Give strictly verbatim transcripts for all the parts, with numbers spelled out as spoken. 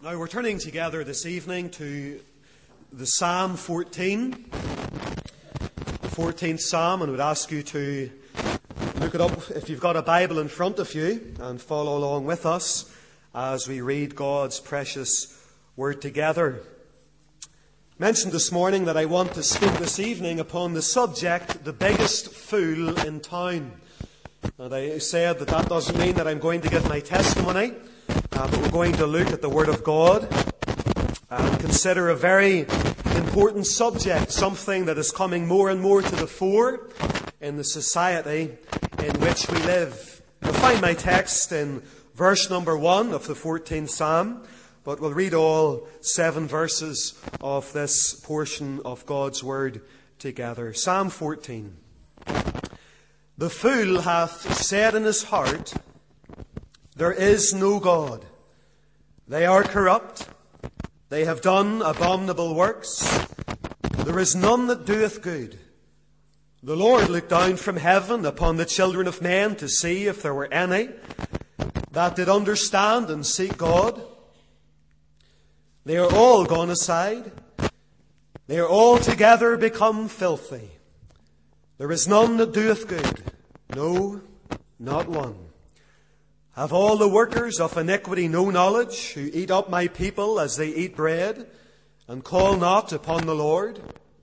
Now we're turning together this evening to the Psalm fourteen, the fourteenth Psalm, and I would ask you to look it up if you've got a Bible in front of you and follow along with us as we read God's precious Word together. I mentioned this morning that I want to speak this evening upon the subject, the biggest fool in town. And I said that that doesn't mean that I'm going to give my testimony, uh, but we're going to look at the Word of God and consider a very important subject, something that is coming more and more to the fore in the society in which we live. You'll find my text in verse number one of the fourteenth Psalm, but we'll read all seven verses of this portion of God's Word together. Psalm fourteen. The fool hath said in his heart, there is no God. They are corrupt. They have done abominable works. There is none that doeth good. The Lord looked down from heaven upon the children of men to see if there were any that did understand and seek God. They are all gone aside. They are altogether become filthy. There is none that doeth good, no, not one. Have all the workers of iniquity no knowledge, who eat up my people as they eat bread, and call not upon the Lord?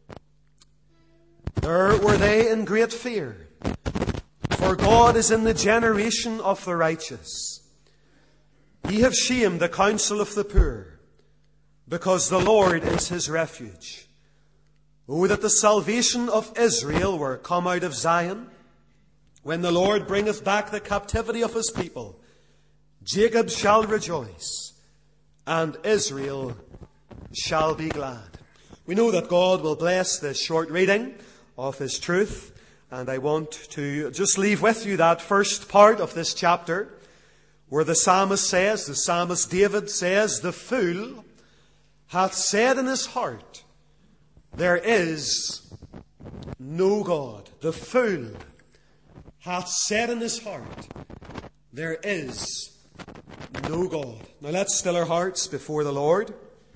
There were they in great fear, for God is in the generation of the righteous. Ye have shamed the counsel of the poor, because the Lord is his refuge. Oh, that the salvation of Israel were come out of Zion. When the Lord bringeth back the captivity of his people, Jacob shall rejoice, and Israel shall be glad. We know that God will bless this short reading of his truth, and I want to just leave with you that first part of this chapter, where the psalmist says, the psalmist David says, the fool hath said in his heart, there is no God. The fool hath said in his heart, there is no God. Now let's still our hearts before the Lord.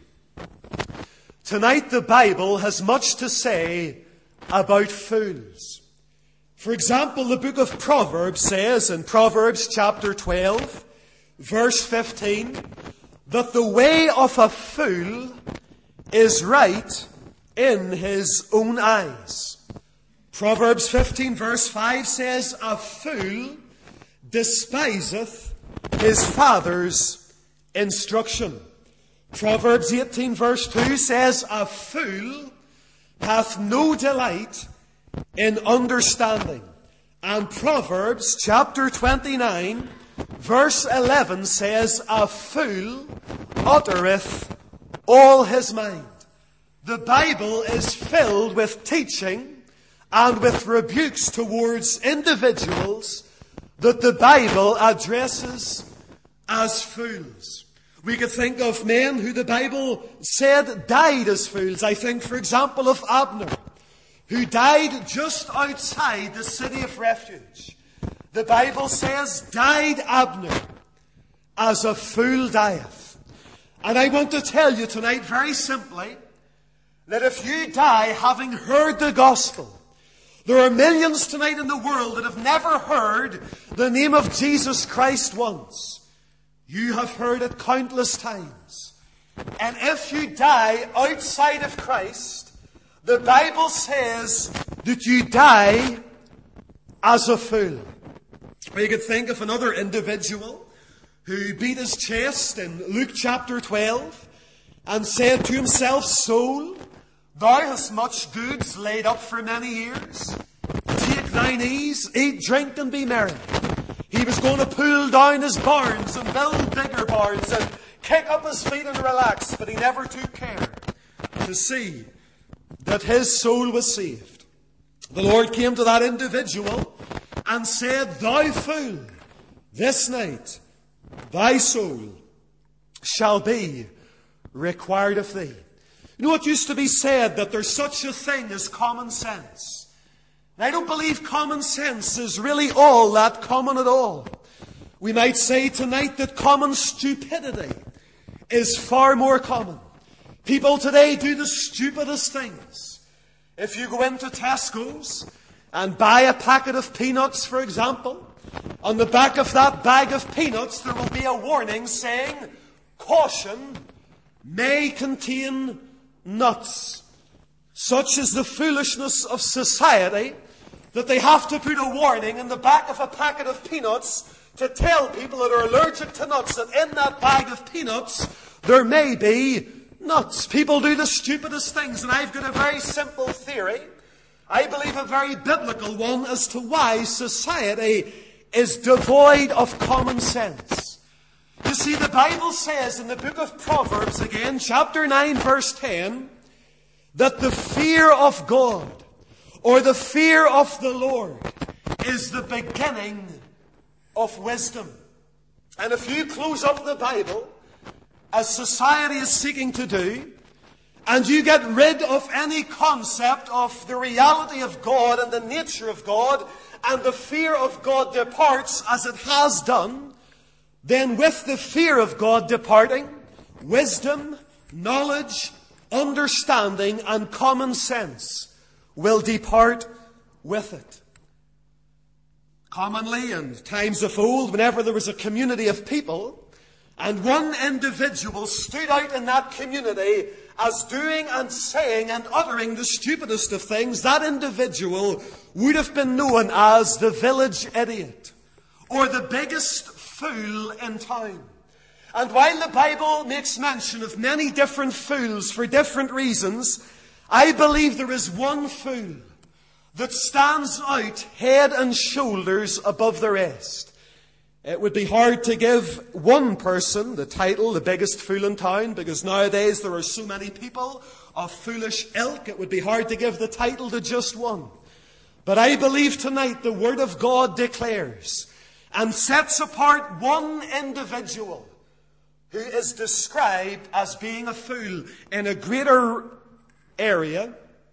Tonight the Bible has much to say about fools. For example, the book of Proverbs says in Proverbs chapter twelve, verse fifteen, that the way of a fool is right in his own eyes. Proverbs fifteen verse five says, a fool despiseth his father's instruction. Proverbs eighteen verse two says, a fool hath no delight in understanding. And Proverbs chapter twenty-nine verse eleven says, a fool uttereth all his mind. The Bible is filled with teaching and with rebukes towards individuals that the Bible addresses as fools. We could think of men who the Bible said died as fools. I think, for example, of Abner, who died just outside the city of refuge. The Bible says, died Abner as a fool dieth. And I want to tell you tonight very simply, that if you die having heard the gospel, there are millions tonight in the world that have never heard the name of Jesus Christ once. You have heard it countless times. And if you die outside of Christ, the Bible says that you die as a fool. Or you could think of another individual who beat his chest in Luke chapter twelve and said to himself, soul, thou hast much goods laid up for many years. Take thine ease, eat, drink, and be merry. He was going to pull down his barns and build bigger barns and kick up his feet and relax, but he never took care to see that his soul was saved. The Lord came to that individual and said, thou fool, this night thy soul shall be required of thee. You know, it used to be said that there's such a thing as common sense. And I don't believe common sense is really all that common at all. We might say tonight that common stupidity is far more common. People today do the stupidest things. If you go into Tesco's and buy a packet of peanuts, for example, on the back of that bag of peanuts there will be a warning saying, "Caution, may contain nuts." Such is the foolishness of society that they have to put a warning in the back of a packet of peanuts to tell people that are allergic to nuts that in that bag of peanuts there may be nuts. People do the stupidest things, and I've got a very simple theory. I believe a very biblical one as to why society is devoid of common sense. You see, the Bible says in the book of Proverbs, again, chapter nine, verse ten, that the fear of God, or the fear of the Lord, is the beginning of wisdom. And if you close up the Bible, as society is seeking to do, and you get rid of any concept of the reality of God and the nature of God, and the fear of God departs as it has done, then with the fear of God departing, wisdom, knowledge, understanding, and common sense will depart with it. Commonly, in times of old, whenever there was a community of people, and one individual stood out in that community as doing and saying and uttering the stupidest of things, that individual would have been known as the village idiot, or the biggest fool in town. And while the Bible makes mention of many different fools for different reasons, I believe there is one fool that stands out head and shoulders above the rest. It would be hard to give one person the title, the biggest fool in town, because nowadays there are so many people of foolish ilk, it would be hard to give the title to just one. But I believe tonight the Word of God declares and sets apart one individual who is described as being a fool in a greater area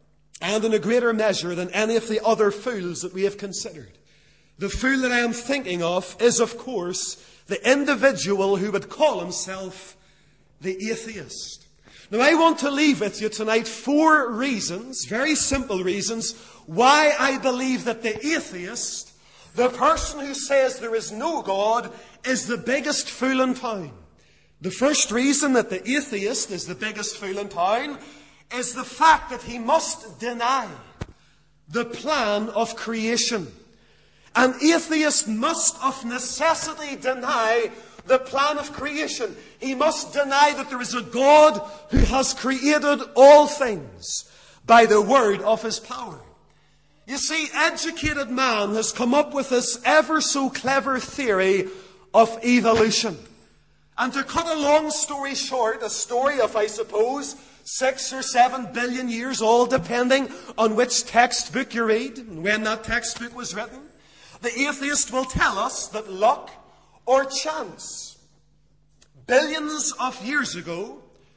and in a greater measure than any of the other fools that we have considered. The fool that I am thinking of is, of course, the individual who would call himself the atheist. Now, I want to leave with you tonight four reasons, very simple reasons, why I believe that the atheist, the person who says there is no God, is the biggest fool in town. The first reason that the atheist is the biggest fool in town is the fact that he must deny the plan of creation. An atheist must of necessity deny the plan of creation. He must deny that there is a God who has created all things by the word of his power. You see, educated man has come up with this ever so clever theory of evolution. And to cut a long story short, a story of, I suppose, six or seven billion years old, depending on which textbook you read and when that textbook was written, the atheist will tell us that luck or chance, billions of years ago,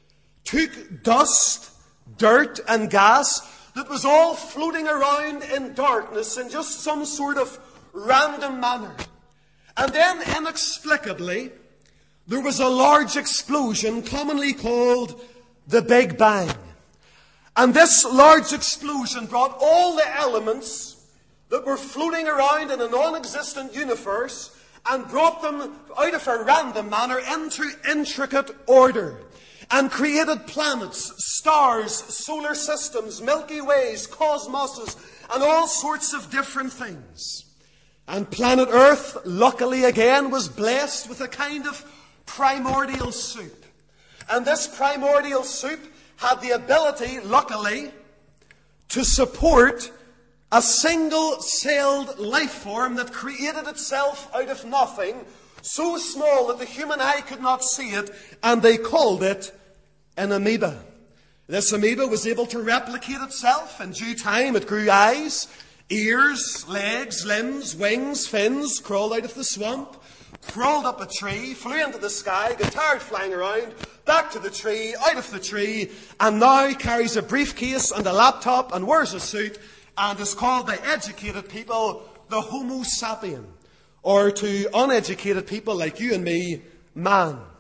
took dust, dirt, and gas that was all floating around in darkness in just some sort of random manner. And then, inexplicably, there was a large explosion commonly called the Big Bang. And this large explosion brought all the elements that were floating around in a non-existent universe and brought them out of a random manner into intricate order and created planets, stars, solar systems, Milky Ways, cosmoses, and all sorts of different things. And planet Earth, luckily again, was blessed with a kind of primordial soup. And this primordial soup had the ability, luckily, to support a single-celled life form that created itself out of nothing, so small that the human eye could not see it, and they called it an amoeba. This amoeba was able to replicate itself. In due time, it grew eyes, ears, legs, limbs, wings, fins, crawled out of the swamp, crawled up a tree, flew into the sky, got tired flying around, back to the tree, out of the tree, and now carries a briefcase and a laptop and wears a suit and is called by educated people the Homo sapien, or to uneducated people like you and me, man.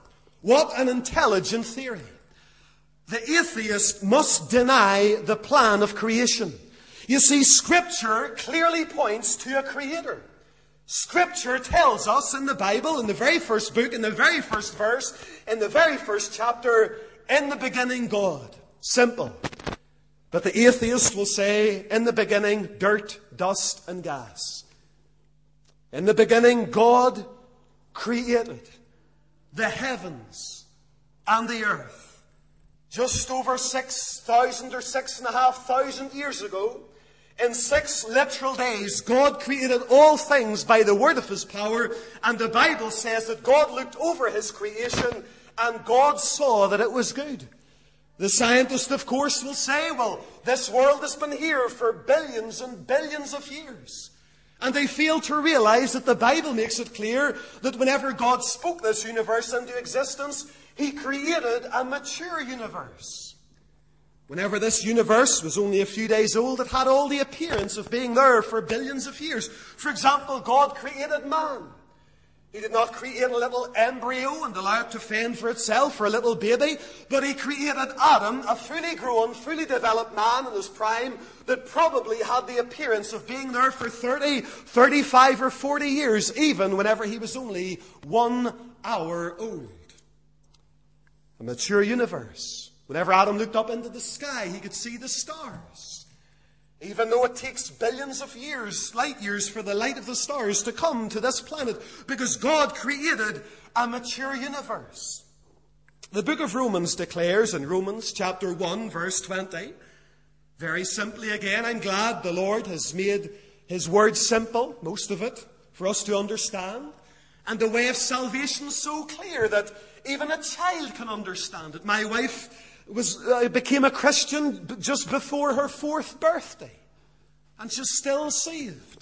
What an intelligent theory. The atheist must deny the plan of creation. You see, Scripture clearly points to a creator. Scripture tells us in the Bible, in the very first book, in the very first verse, in the very first chapter, in the beginning God. Simple. But the atheist will say, in the beginning, dirt, dust, and gas. In the beginning, God created the heavens and the earth. Just over six thousand or six and a half thousand years ago, in six literal days, God created all things by the word of His power, and the Bible says that God looked over His creation and God saw that it was good. The scientist, of course, will say, well, this world has been here for billions and billions of years. And they fail to realize that the Bible makes it clear that whenever God spoke this universe into existence, He created a mature universe. Whenever this universe was only a few days old, it had all the appearance of being there for billions of years. For example, God created man. He did not create a little embryo and allow it to fend for itself, or a little baby, but He created Adam, a fully grown, fully developed man in his prime that probably had the appearance of being there for thirty, thirty-five or forty years, even whenever he was only one hour old. A mature universe. Whenever Adam looked up into the sky, he could see the stars. Even though it takes billions of years, light years, for the light of the stars to come to this planet, because God created a mature universe. The book of Romans declares in Romans chapter one, verse twenty, very simply again, I'm glad the Lord has made His word simple, most of it, for us to understand, and the way of salvation so clear that even a child can understand it. My wife was uh, became a Christian b- just before her fourth birthday, and she's still saved.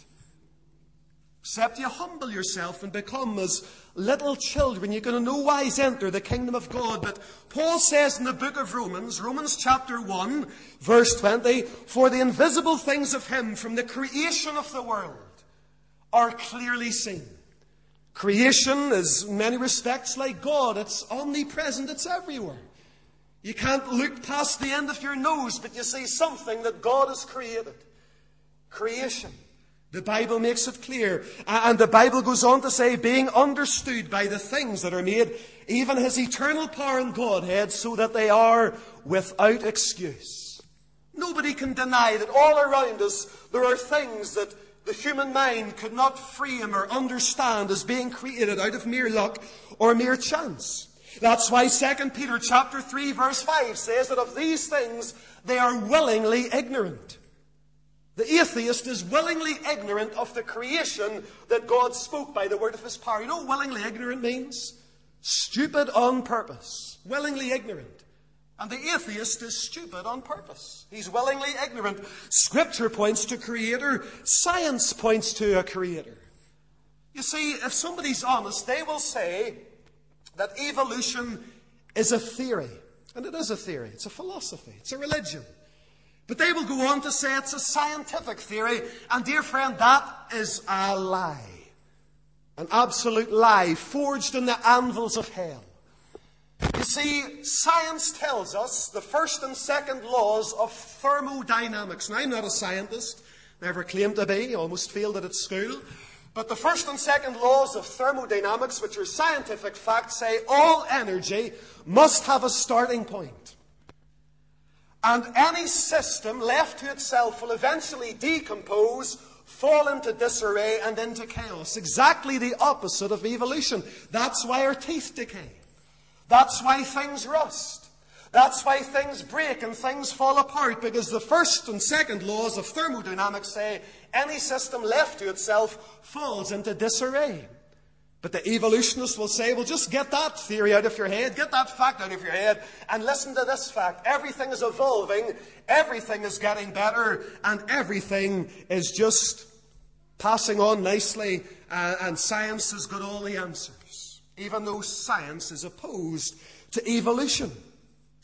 Except you humble yourself and become as little children, you can in no wise enter the kingdom of God. But Paul says in the book of Romans, Romans chapter one, verse twenty, for the invisible things of Him from the creation of the world are clearly seen. Creation is in many respects like God. It's omnipresent. It's everywhere. You can't look past the end of your nose, but you see something that God has created. Creation. The Bible makes it clear. And the Bible goes on to say, being understood by the things that are made, even His eternal power and Godhead, so that they are without excuse. Nobody can deny that all around us there are things that the human mind could not frame or understand as being created out of mere luck or mere chance. That's why Second Peter chapter three verse five says that of these things they are willingly ignorant. The atheist is willingly ignorant of the creation that God spoke by the word of His power. You know what willingly ignorant means? Stupid on purpose. Willingly ignorant. And the atheist is stupid on purpose. He's willingly ignorant. Scripture points to Creator. Science points to a Creator. You see, if somebody's honest, they will say that evolution is a theory. And it is a theory. It's a philosophy. It's a religion. But they will go on to say it's a scientific theory. And dear friend, that is a lie. An absolute lie forged in the anvils of hell. You see, science tells us the first and second laws of thermodynamics. Now, I'm not a scientist. Never claimed to be. Almost failed it at school. But the first and second laws of thermodynamics, which are scientific facts, say all energy must have a starting point. And any system left to itself will eventually decompose, fall into disarray and into chaos. Exactly the opposite of evolution. That's why our teeth decay. That's why things rust. That's why things break and things fall apart, because the first and second laws of thermodynamics say any system left to itself falls into disarray. But the evolutionists will say, well, just get that theory out of your head, get that fact out of your head, and listen to this fact. Everything is evolving, everything is getting better, and everything is just passing on nicely, uh, and science has got all the answers, even though science is opposed to evolution.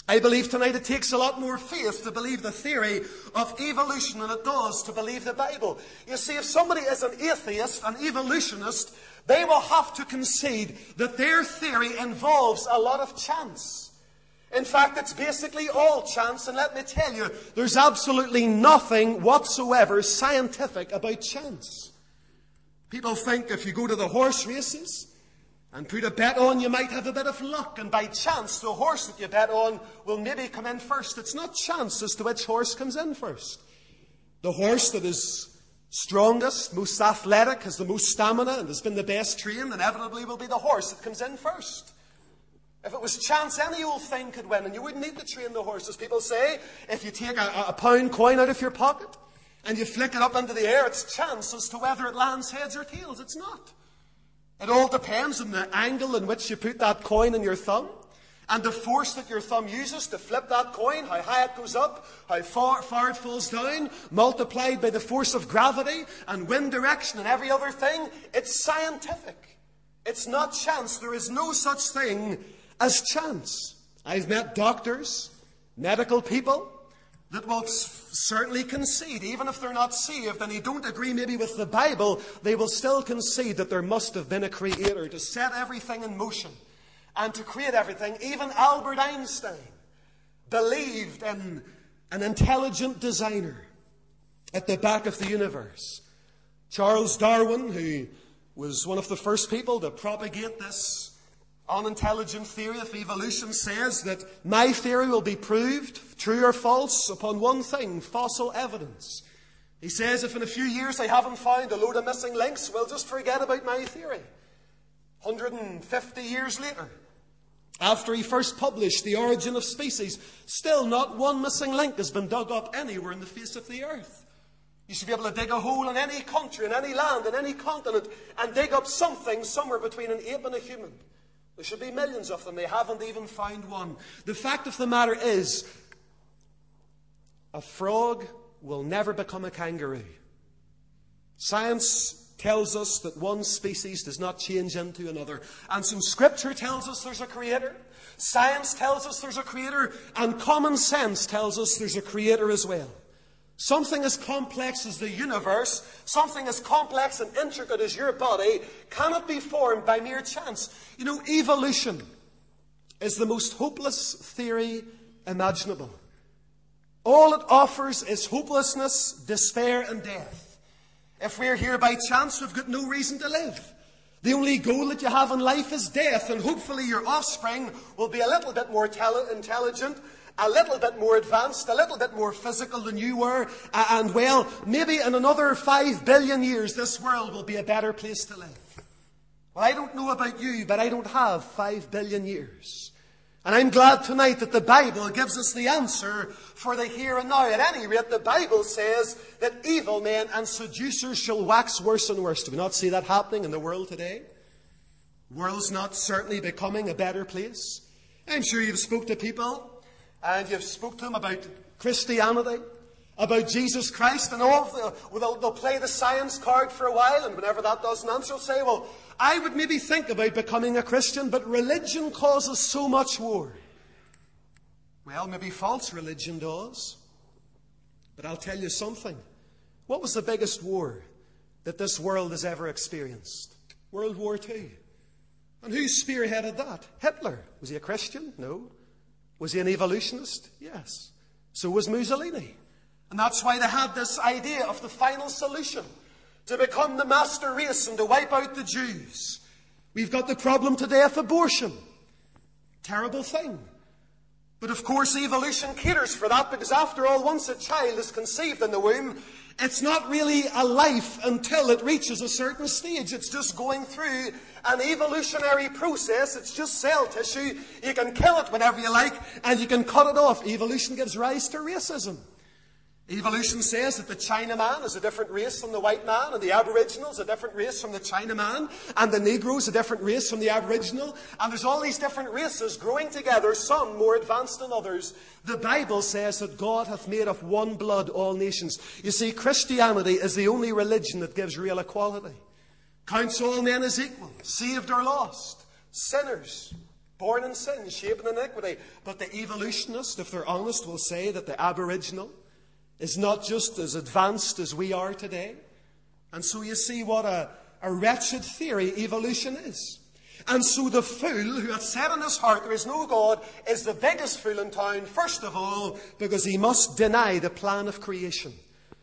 I believe tonight it takes a lot more faith to believe the theory of evolution than it does to believe the Bible. You see, if somebody is an atheist, an evolutionist, they will have to concede that their theory involves a lot of chance. In fact, it's basically all chance, and let me tell you, there's absolutely nothing whatsoever scientific about chance. People think if you go to the horse races and put a bet on, you might have a bit of luck, and by chance the horse that you bet on will maybe come in first. It's not chance as to which horse comes in first. The horse that is strongest, most athletic, has the most stamina, and has been the best trained, inevitably will be the horse that comes in first. If it was chance, any old thing could win, and you wouldn't need to train the horses. People say, if you take a, a pound coin out of your pocket and you flick it up into the air, it's chance as to whether it lands heads or tails. It's not. It all depends on the angle in which you put that coin in your thumb, and the force that your thumb uses to flip that coin, how high it goes up, how far, far it falls down, multiplied by the force of gravity and wind direction and every other thing. It's scientific. It's not chance. There is no such thing as chance. I've met doctors, medical people, that will certainly concede, even if they're not saved and they don't agree maybe with the Bible, they will still concede that there must have been a creator to set everything in motion and to create everything. Even Albert Einstein believed in an intelligent designer at the back of the universe. Charles Darwin, who was one of the first people to propagate this unintelligent theory of evolution, says that my theory will be proved true or false upon one thing: fossil evidence. He says if in a few years I haven't found a load of missing links, well, just forget about my theory. one hundred fifty years later, after he first published The Origin of Species, still not one missing link has been dug up anywhere in the face of the earth. You should be able to dig a hole in any country, in any land, in any continent, and dig up something somewhere between an ape and a human. There should be millions of them. They haven't even found one. The fact of the matter is, a frog will never become a kangaroo. Science tells us that one species does not change into another. And so Scripture tells us there's a creator. Science tells us there's a creator. And common sense tells us there's a creator as well. Something as complex as the universe, something as complex and intricate as your body, cannot be formed by mere chance. You know, evolution is the most hopeless theory imaginable. All it offers is hopelessness, despair, and death. If we're here by chance, we've got no reason to live. The only goal that you have in life is death, and hopefully your offspring will be a little bit more intelligent, a little bit more advanced, a little bit more physical than you were, and well, maybe in another five billion years this world will be a better place to live. Well, I don't know about you, but I don't have five billion years. And I'm glad tonight that the Bible gives us the answer for the here and now. At any rate, the Bible says that evil men and seducers shall wax worse and worse. Do we not see that happening in the world today? The world's not certainly becoming a better place. I'm sure you've spoke to people, and you've spoke to them about Christianity, about Jesus Christ, and all the, well, they'll, they'll play the science card for a while, and whenever that doesn't answer, they'll say, well, I would maybe think about becoming a Christian, but religion causes so much war. Well, maybe false religion does. But I'll tell you something. What was the biggest war that this world has ever experienced? World War Two. And who spearheaded that? Hitler. Was he a Christian? No. Was he an evolutionist? Yes. So was Mussolini. And that's why they had this idea of the final solution, to become the master race and to wipe out the Jews. We've got the problem today of abortion. Terrible thing. But of course evolution caters for that, because after all, once a child is conceived in the womb, it's not really a life until it reaches a certain stage. It's just going through an evolutionary process. It's just cell tissue. You can kill it whenever you like, and you can cut it off. Evolution gives rise to racism. Evolution says that the Chinaman is a different race from the white man, and the Aboriginal is a different race from the Chinaman, and the Negro is a different race from the Aboriginal, and there's all these different races growing together, some more advanced than others. The Bible says that God hath made of one blood all nations. You see, Christianity is the only religion that gives real equality. Counts all men as equal, saved or lost, sinners, born in sin, shaped in iniquity. But the evolutionist, if they're honest, will say that the Aboriginal is not just as advanced as we are today. And so you see what a, a wretched theory evolution is. And so the fool who hath said in his heart there is no God is the biggest fool in town, first of all, because he must deny the plan of creation.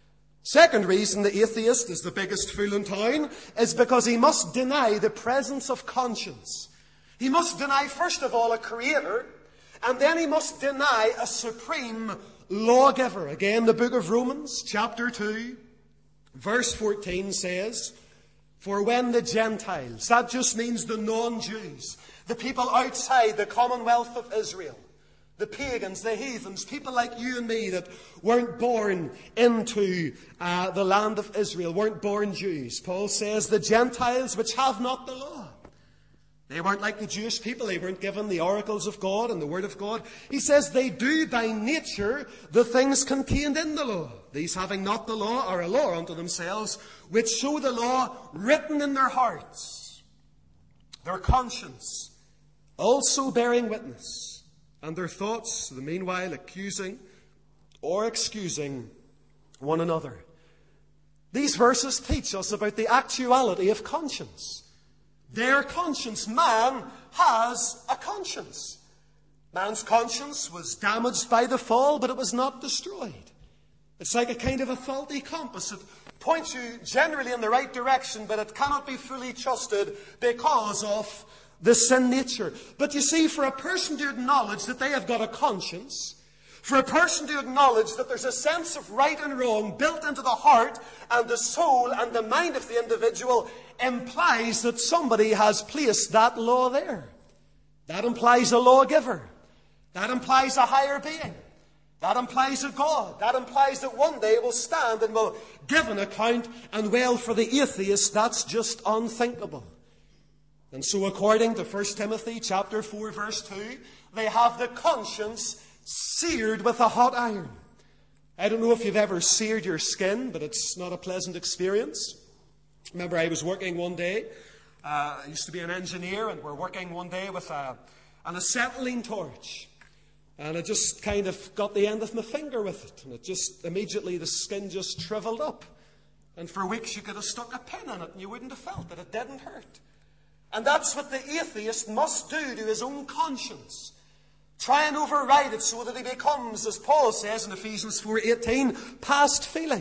Second reason the atheist is the biggest fool in town is because he must deny the presence of conscience. He must deny, first of all, a creator, and then he must deny a supreme lawgiver. Again, the book of Romans, chapter two, verse fourteen says, for when the Gentiles, that just means the non-Jews, the people outside the commonwealth of Israel, the pagans, the heathens, people like you and me that weren't born into uh, the land of Israel, weren't born Jews. Paul says, the Gentiles which have not the law. They weren't like the Jewish people. They weren't given the oracles of God and the Word of God. He says they do by nature the things contained in the law. These having not the law are a law unto themselves, which show the law written in their hearts, their conscience also bearing witness, and their thoughts, the meanwhile, accusing or excusing one another. These verses teach us about the actuality of conscience. Their conscience. Man has a conscience. Man's conscience was damaged by the fall, but it was not destroyed. It's like a kind of a faulty compass. It points you generally in the right direction, but it cannot be fully trusted because of the sin nature. But you see, for a person to acknowledge that they have got a conscience, for a person to acknowledge that there's a sense of right and wrong built into the heart and the soul and the mind of the individual, implies that somebody has placed that law there. That implies a lawgiver. That implies a higher being. That implies a God. That implies that one day will stand and will give an account. And well, for the atheist, that's just unthinkable. And so according to First Timothy chapter four, verse two, they have the conscience seared with a hot iron. I don't know if you've ever seared your skin, but it's not a pleasant experience. Remember, I was working one day. Uh, I used to be an engineer, and we're working one day with a, an acetylene torch. And I just kind of got the end of my finger with it. And it just, immediately the skin just shriveled up. And for weeks you could have stuck a pin in it and you wouldn't have felt it. It didn't hurt. And that's what the atheist must do to his own conscience. Try and override it so that he becomes, as Paul says in Ephesians four eighteen, past feeling.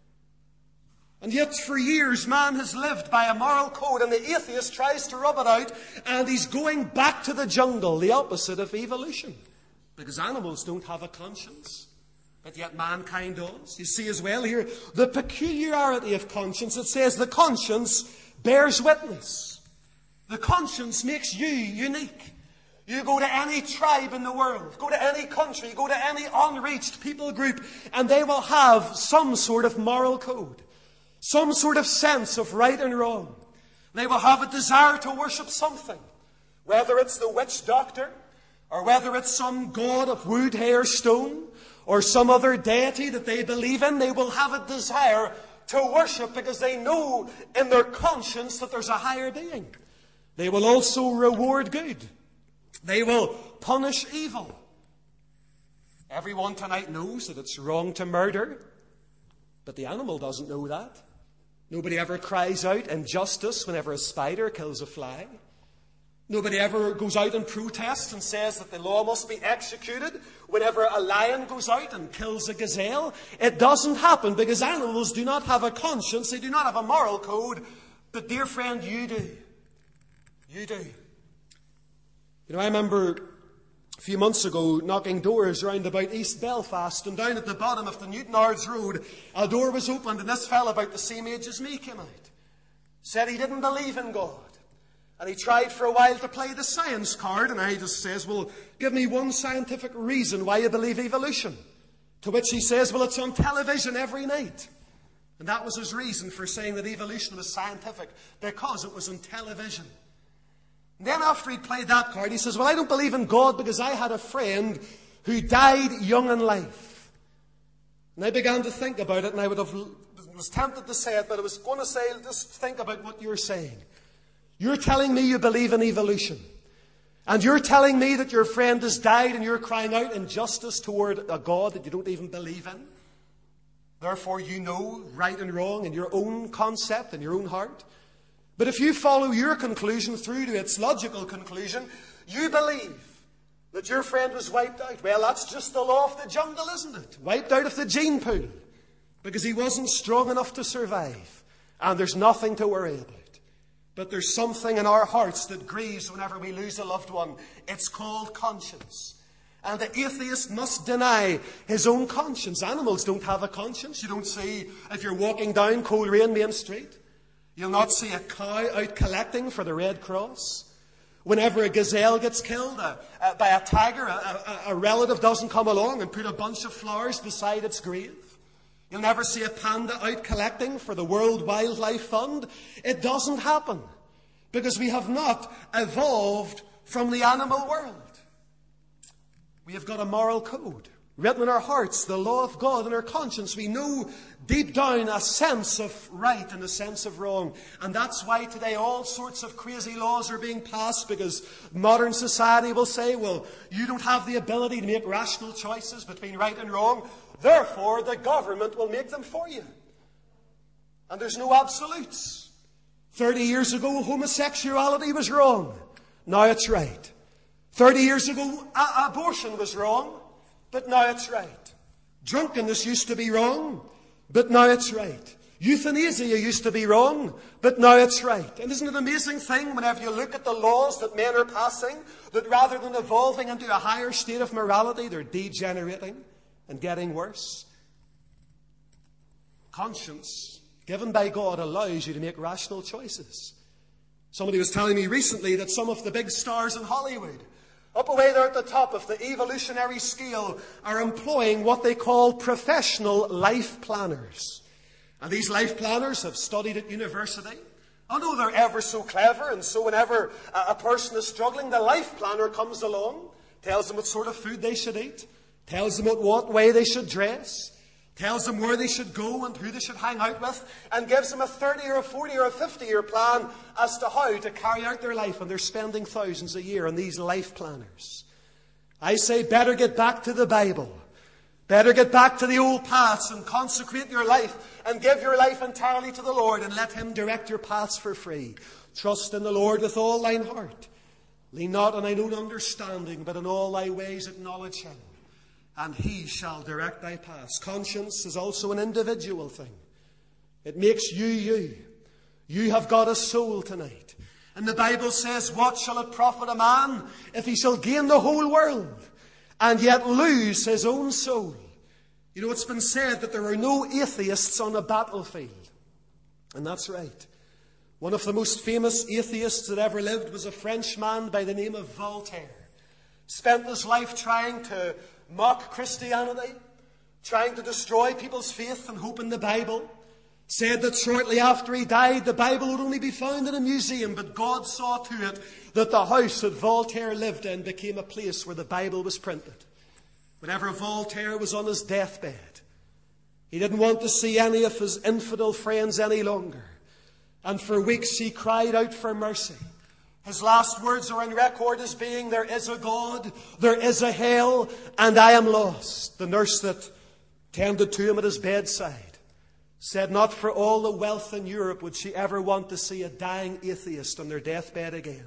And yet for years man has lived by a moral code, and the atheist tries to rub it out, and he's going back to the jungle, the opposite of evolution. Because animals don't have a conscience, but yet mankind does. You see as well here, the peculiarity of conscience. It says the conscience bears witness. The conscience makes you unique. You go to any tribe in the world, go to any country, go to any unreached people group, and they will have some sort of moral code, some sort of sense of right and wrong. They will have a desire to worship something, whether it's the witch doctor, or whether it's some god of wood, hair, stone, or some other deity that they believe in. They will have a desire to worship because they know in their conscience that there's a higher being. They will also reward good. They will punish evil. Everyone tonight knows that it's wrong to murder, but the animal doesn't know that. Nobody ever cries out injustice whenever a spider kills a fly. Nobody ever goes out and protests and says that the law must be executed whenever a lion goes out and kills a gazelle. It doesn't happen because animals do not have a conscience. They do not have a moral code. But dear friend, you do. You do. You know, I remember a few months ago knocking doors round about East Belfast, and down at the bottom of the Newtonards Road, a door was opened, and this fellow about the same age as me came out. Said he didn't believe in God. And he tried for a while to play the science card, and I just says, well, give me one scientific reason why you believe evolution. To which he says, well, it's on television every night. And that was his reason for saying that evolution was scientific, because it was on television. And then after he played that card, he says, well, I don't believe in God because I had a friend who died young in life. And I began to think about it, and I would have, was tempted to say it, but I was going to say, just think about what you're saying. You're telling me you believe in evolution. And you're telling me that your friend has died and you're crying out injustice toward a God that you don't even believe in? Therefore you know right and wrong in your own concept, in your own heart. But if you follow your conclusion through to its logical conclusion, you believe that your friend was wiped out. Well, that's just the law of the jungle, isn't it? Wiped out of the gene pool because he wasn't strong enough to survive. And there's nothing to worry about. But there's something in our hearts that grieves whenever we lose a loved one. It's called conscience. And the atheist must deny his own conscience. Animals don't have a conscience. You don't see, if you're walking down Coleraine Main Street, you'll not see a cow out collecting for the Red Cross. Whenever a gazelle gets killed uh, uh, by a tiger, a, a, a relative doesn't come along and put a bunch of flowers beside its grave. You'll never see a panda out collecting for the World Wildlife Fund. It doesn't happen because we have not evolved from the animal world. We have got a moral code written in our hearts, the law of God in our conscience. We know deep down a sense of right and a sense of wrong. And that's why today all sorts of crazy laws are being passed, because modern society will say, well, you don't have the ability to make rational choices between right and wrong. Therefore, the government will make them for you. And there's no absolutes. Thirty years ago, homosexuality was wrong. Now it's right. Thirty years ago, a- abortion was wrong. But now it's right. Drunkenness used to be wrong, but now it's right. Euthanasia used to be wrong, but now it's right. And isn't it an amazing thing whenever you look at the laws that men are passing, that rather than evolving into a higher state of morality, they're degenerating and getting worse? Conscience, given by God, allows you to make rational choices. Somebody was telling me recently that some of the big stars in Hollywood, up away there at the top of the evolutionary scale, are employing what they call professional life planners. And these life planners have studied at university. Although they're ever so clever, and so whenever a person is struggling, the life planner comes along, tells them what sort of food they should eat, tells them what way they should dress, tells them where they should go and who they should hang out with, and gives them a thirty or a forty or a fifty year plan as to how to carry out their life. And they're spending thousands a year on these life planners. I say, better get back to the Bible. Better get back to the old paths and consecrate your life and give your life entirely to the Lord and let Him direct your paths for free. Trust in the Lord with all thine heart. Lean not on thine own understanding, but in all thy ways acknowledge Him, and He shall direct thy paths. Conscience is also an individual thing. It makes you you. You have got a soul tonight. And the Bible says, what shall it profit a man if he shall gain the whole world and yet lose his own soul? You know, it's been said that there are no atheists on a battlefield. And that's right. One of the most famous atheists that ever lived was a Frenchman by the name of Voltaire. Spent his life trying to mock Christianity, trying to destroy people's faith and hope in the Bible. Said that shortly after he died, the Bible would only be found in a museum, but God saw to it that the house that Voltaire lived in became a place where the Bible was printed. Whenever Voltaire was on his deathbed, he didn't want to see any of his infidel friends any longer. And for weeks he cried out for mercy. His last words are on record as being, there is a God, there is a hell, and I am lost. The nurse that tended to him at his bedside said not for all the wealth in Europe would she ever want to see a dying atheist on their deathbed again.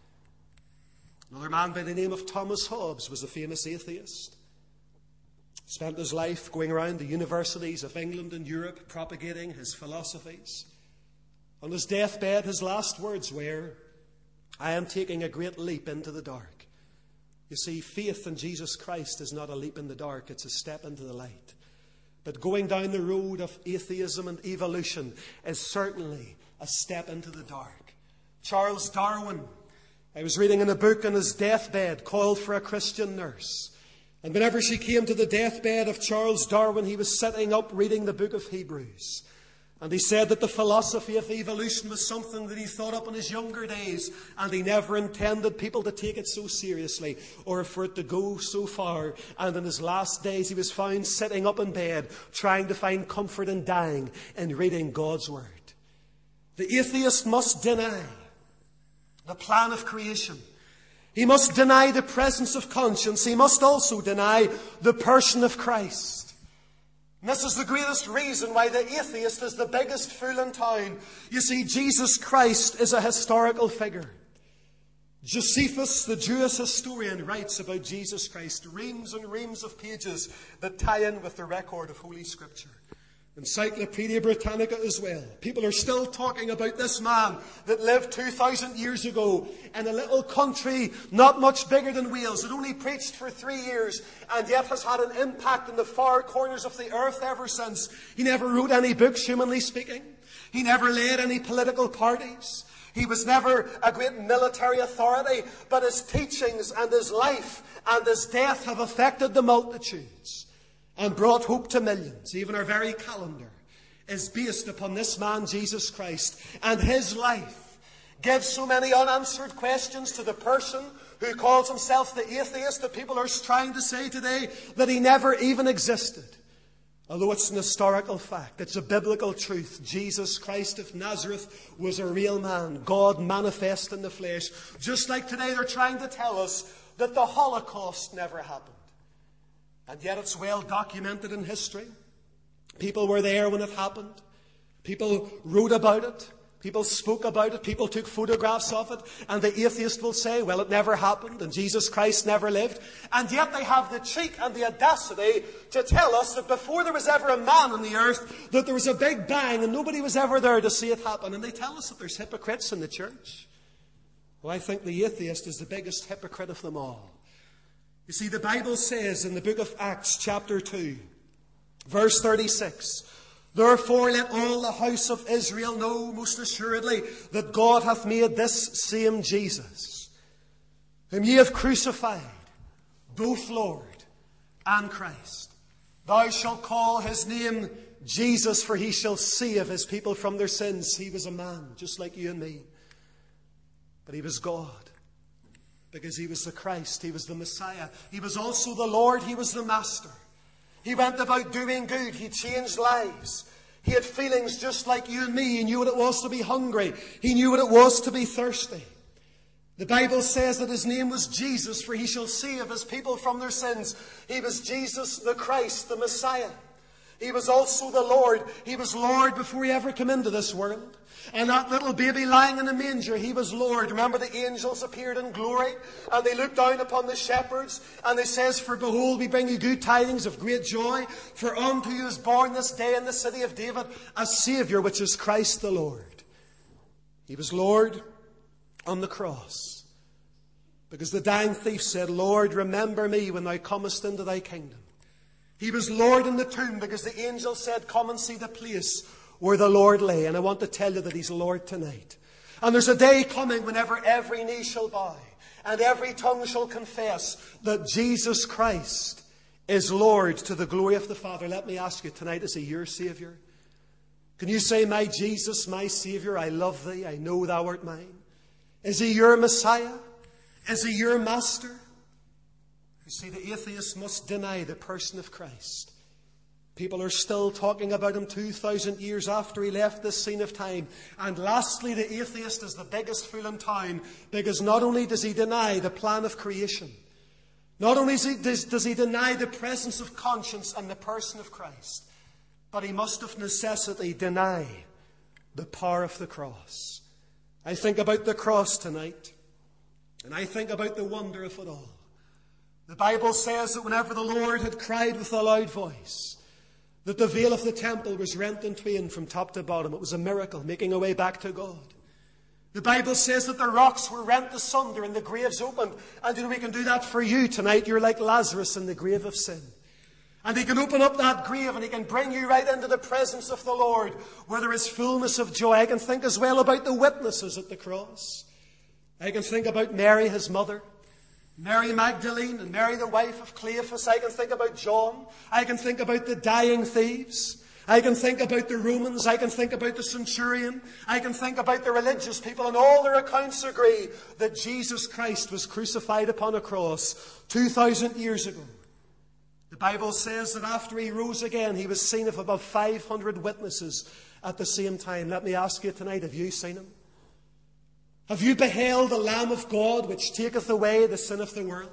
Another man by the name of Thomas Hobbes was a famous atheist. Spent his life going around the universities of England and Europe propagating his philosophies. On his deathbed, his last words were, I am taking a great leap into the dark. You see, faith in Jesus Christ is not a leap in the dark, it's a step into the light. But going down the road of atheism and evolution is certainly a step into the dark. Charles Darwin, I was reading in a book on his deathbed, called for a Christian nurse. And whenever she came to the deathbed of Charles Darwin, he was sitting up reading the book of Hebrews. And he said that the philosophy of evolution was something that he thought up in his younger days, and he never intended people to take it so seriously or for it to go so far. And in his last days he was found sitting up in bed trying to find comfort in dying and reading God's Word. The atheist must deny the plan of creation. He must deny the presence of conscience. He must also deny the person of Christ. And this is the greatest reason why the atheist is the biggest fool in town. You see, Jesus Christ is a historical figure. Josephus, the Jewish historian, writes about Jesus Christ, reams and reams of pages that tie in with the record of Holy Scripture. Encyclopedia Britannica as well. People are still talking about this man that lived two thousand years ago in a little country not much bigger than Wales, that only preached for three years and yet has had an impact in the far corners of the earth ever since. He never wrote any books, humanly speaking. He never led any political parties. He was never a great military authority, but his teachings and his life and his death have affected the multitudes and brought hope to millions. Even our very calendar is based upon this man, Jesus Christ. And his life gives so many unanswered questions to the person who calls himself the atheist, that people are trying to say today that he never even existed. Although it's an historical fact, it's a biblical truth. Jesus Christ of Nazareth was a real man, God manifest in the flesh. Just like today they're trying to tell us that the Holocaust never happened. And yet it's well documented in history. People were there when it happened. People wrote about it. People spoke about it. People took photographs of it. And the atheist will say, well, it never happened and Jesus Christ never lived. And yet they have the cheek and the audacity to tell us that before there was ever a man on the earth, that there was a big bang and nobody was ever there to see it happen. And they tell us that there's hypocrites in the church. Well, I think the atheist is the biggest hypocrite of them all. You see, the Bible says in the book of Acts, chapter two, verse thirty-six, therefore let all the house of Israel know most assuredly that God hath made this same Jesus, whom ye have crucified, both Lord and Christ. Thou shalt call his name Jesus, for he shall save his people from their sins. He was a man, just like you and me. But he was God. Because he was the Christ, he was the Messiah. He was also the Lord, he was the Master. He went about doing good, he changed lives. He had feelings just like you and me. He knew what it was to be hungry. He knew what it was to be thirsty. The Bible says that his name was Jesus, for he shall save his people from their sins. He was Jesus the Christ, the Messiah. He was also the Lord. He was Lord before he ever came into this world. And that little baby lying in a manger, he was Lord. Remember, the angels appeared in glory, and they looked down upon the shepherds, and they says, for behold, we bring you good tidings of great joy, for unto you is born this day in the city of David a Saviour, which is Christ the Lord. He was Lord on the cross, because the dying thief said, Lord, remember me when thou comest into thy kingdom. He was Lord in the tomb, because the angel said, come and see the place where the Lord lay. And I want to tell you that he's Lord tonight. And there's a day coming whenever every knee shall bow and every tongue shall confess that Jesus Christ is Lord, to the glory of the Father. Let me ask you tonight, is he your Saviour? Can you say, my Jesus, my Saviour, I love thee, I know thou art mine? Is he your Messiah? Is he your Master? You see, the atheist must deny the person of Christ. People are still talking about him two thousand years after he left this scene of time. And lastly, the atheist is the biggest fool in town, because not only does he deny the plan of creation, not only does he, does, does he deny the presence of conscience and the person of Christ, but he must of necessity deny the power of the cross. I think about the cross tonight, and I think about the wonder of it all. The Bible says that whenever the Lord had cried with a loud voice, that the veil of the temple was rent in twain from top to bottom. It was a miracle, making a way back to God. The Bible says that the rocks were rent asunder and the graves opened. And you know, we can do that for you tonight. You're like Lazarus in the grave of sin. And he can open up that grave and he can bring you right into the presence of the Lord, where there is fullness of joy. I can think as well about the witnesses at the cross. I can think about Mary, his mother, Mary Magdalene and Mary the wife of Cleophas. I can think about John. I can think about the dying thieves. I can think about the Romans. I can think about the centurion. I can think about the religious people. And all their accounts agree that Jesus Christ was crucified upon a cross two thousand years ago. The Bible says that after he rose again, he was seen of above five hundred witnesses at the same time. Let me ask you tonight, have you seen him? Have you beheld the Lamb of God which taketh away the sin of the world?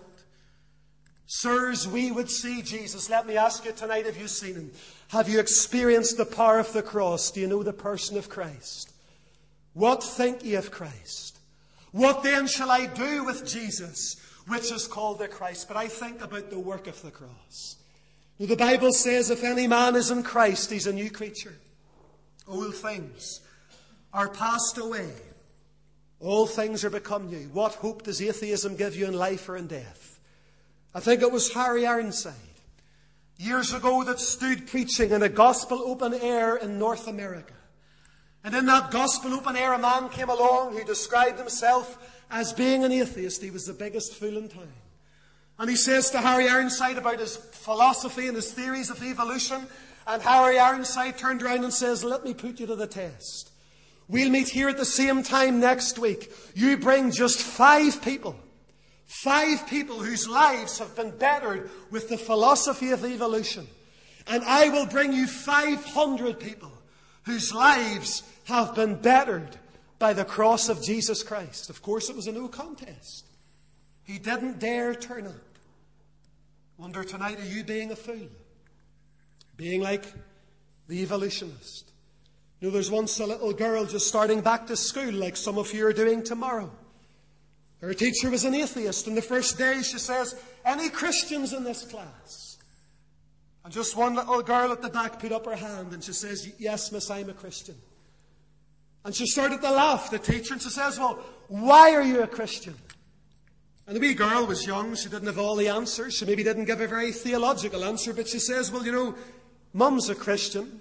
Sirs, we would see Jesus. Let me ask you tonight, have you seen him? Have you experienced the power of the cross? Do you know the person of Christ? What think ye of Christ? What then shall I do with Jesus, which is called the Christ? But I think about the work of the cross. Now, the Bible says if any man is in Christ, he's a new creature. Old things are passed away. All things are become new. What hope does atheism give you in life or in death? I think it was Harry Ironside years ago that stood preaching in a gospel open air in North America. And in that gospel open air, a man came along who described himself as being an atheist. He was the biggest fool in town. And he says to Harry Ironside about his philosophy and his theories of evolution. And Harry Ironside turned around and says, let me put you to the test. We'll meet here at the same time next week. You bring just five people. Five people whose lives have been bettered with the philosophy of evolution. And I will bring you five hundred people whose lives have been bettered by the cross of Jesus Christ. Of course, it was a no contest. He didn't dare turn up. Wonder tonight, are you being a fool? Being like the evolutionist? You know, there's once a little girl just starting back to school, like some of you are doing tomorrow. Her teacher was an atheist, and the first day she says, any Christians in this class? And just one little girl at the back put up her hand, and she says, yes, miss, I'm a Christian. And she started to laugh, the teacher, and she says, well, why are you a Christian? And the wee girl was young, she didn't have all the answers, she maybe didn't give a very theological answer, but she says, well, you know, Mum's a Christian,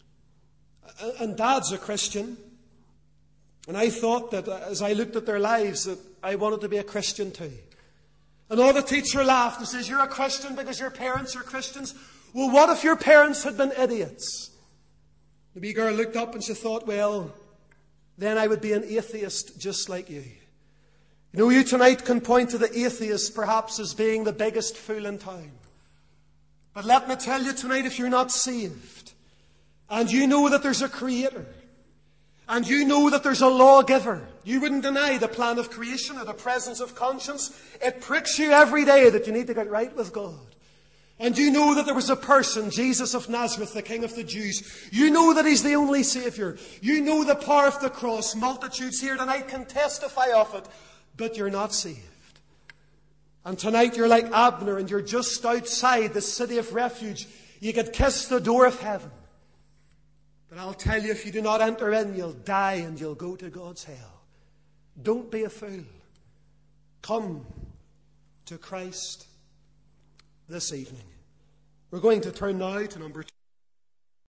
and Dad's a Christian. And I thought that as I looked at their lives that I wanted to be a Christian too. And all the teacher laughed and says, you're a Christian because your parents are Christians? Well, what if your parents had been idiots? The wee girl looked up and she thought, well, then I would be an atheist just like you. You know, you tonight can point to the atheist perhaps as being the biggest fool in town. But let me tell you tonight, if you're not saved, and you know that there's a creator, and you know that there's a lawgiver, you wouldn't deny the plan of creation or the presence of conscience. It pricks you every day that you need to get right with God. And you know that there was a person, Jesus of Nazareth, the King of the Jews. You know that He's the only Saviour. You know the power of the cross. Multitudes here tonight can testify of it. But you're not saved. And tonight you're like Abner and you're just outside the city of refuge. You could kiss the door of heaven. But I'll tell you, if you do not enter in, you'll die and you'll go to God's hell. Don't be a fool. Come to Christ this evening. We're going to turn now to number two.